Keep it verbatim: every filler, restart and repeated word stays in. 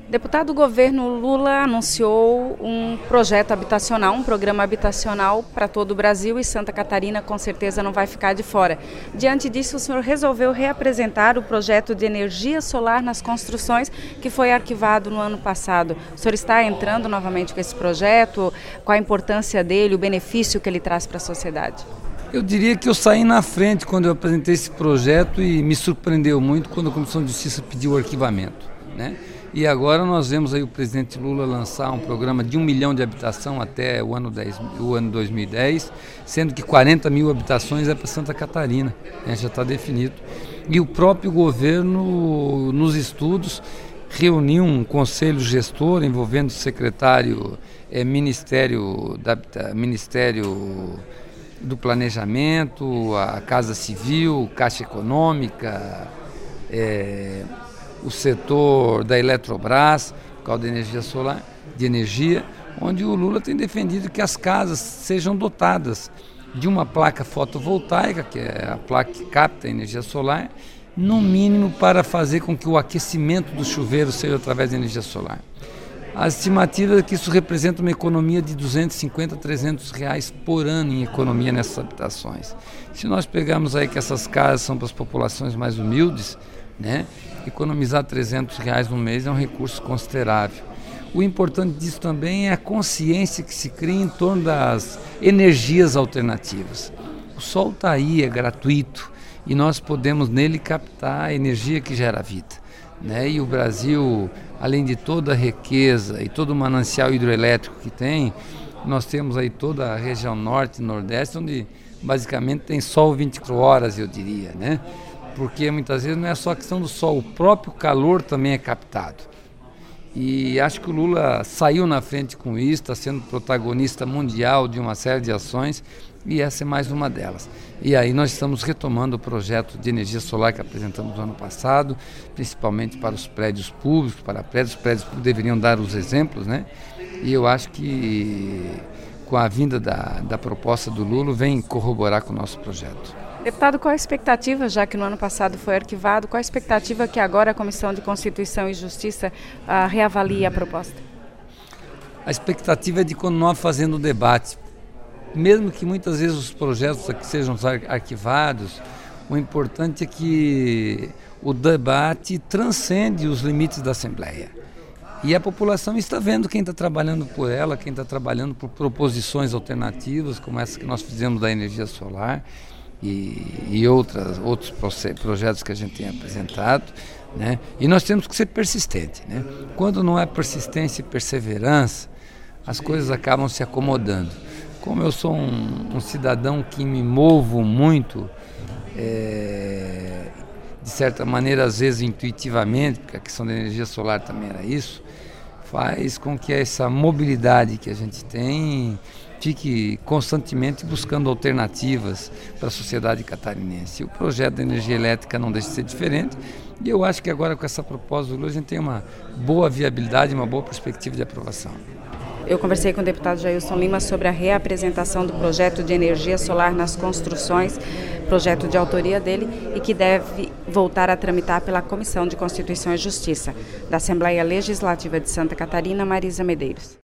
Deputado, o governo Lula anunciou um projeto habitacional, um programa habitacional para todo o Brasil, e Santa Catarina com certeza não vai ficar de fora. Diante disso, o senhor resolveu reapresentar o projeto de energia solar nas construções que foi arquivado no ano passado. O senhor está entrando novamente com esse projeto? Qual a importância dele, o benefício que ele traz para a sociedade? Eu diria que eu saí na frente quando eu apresentei esse projeto e me surpreendeu muito quando a Comissão de Justiça pediu o arquivamento, né? E agora nós vemos aí o presidente Lula lançar um programa de um milhão de habitação até o ano, dez, o ano dois mil e dez, sendo que quarenta mil habitações é para Santa Catarina, né? Já está definido. E o próprio governo, nos estudos, reuniu um conselho gestor envolvendo o secretário, é, Ministério, da, Ministério do Planejamento, a Casa Civil, Caixa Econômica, é, o setor da Eletrobras, por causa da energia solar, de energia, onde o Lula tem defendido que as casas sejam dotadas de uma placa fotovoltaica, que é a placa que capta a energia solar, no mínimo para fazer com que o aquecimento do chuveiro seja através da energia solar. A estimativa é que isso representa uma economia de duzentos e cinquenta a trezentos reais por ano em economia nessas habitações. Se nós pegarmos aí que essas casas são para as populações mais humildes, né, economizar trezentos reais no mês é um recurso considerável. O importante disso também é a consciência que se cria em torno das energias alternativas. O sol está aí, é gratuito, e nós podemos nele captar a energia que gera vida, né? E o Brasil, além de toda a riqueza e todo o manancial hidroelétrico que tem, nós temos aí toda a região norte e nordeste, onde basicamente tem sol vinte e quatro horas, eu diria, né? Porque muitas vezes não é só a questão do sol, o próprio calor também é captado. E acho que o Lula saiu na frente com isso, está sendo protagonista mundial de uma série de ações, e essa é mais uma delas. E aí nós estamos retomando o projeto de energia solar que apresentamos no ano passado, principalmente para os prédios públicos, para prédios, os prédios públicos deveriam dar os exemplos, né? E eu acho que com a vinda da, da proposta do Lula vem corroborar com o nosso projeto. Deputado, qual a expectativa, já que no ano passado foi arquivado, qual a expectativa que agora a Comissão de Constituição e Justiça uh, reavalie a proposta? A expectativa é de continuar fazendo o debate, mesmo que muitas vezes os projetos aqui sejam arquivados, o importante é que o debate transcende os limites da Assembleia. E a população está vendo quem está trabalhando por ela, quem está trabalhando por proposições alternativas, como essa que nós fizemos da energia solar, e, e outras, outros projetos que a gente tem apresentado, né? E nós temos que ser persistentes, né? Quando não é persistência e perseverança, as coisas acabam se acomodando. Como eu sou um, um cidadão que me movo muito, é, de certa maneira, às vezes intuitivamente, porque a questão da energia solar também era isso, faz com que essa mobilidade que a gente tem fique constantemente buscando alternativas para a sociedade catarinense. O projeto da energia elétrica não deixa de ser diferente, e eu acho que agora com essa proposta do Lula a gente tem uma boa viabilidade, uma boa perspectiva de aprovação. Eu conversei com o deputado Jailson Lima sobre a reapresentação do projeto de energia solar nas construções, projeto de autoria dele, e que deve voltar a tramitar pela Comissão de Constituição e Justiça. Da Assembleia Legislativa de Santa Catarina, Marisa Medeiros.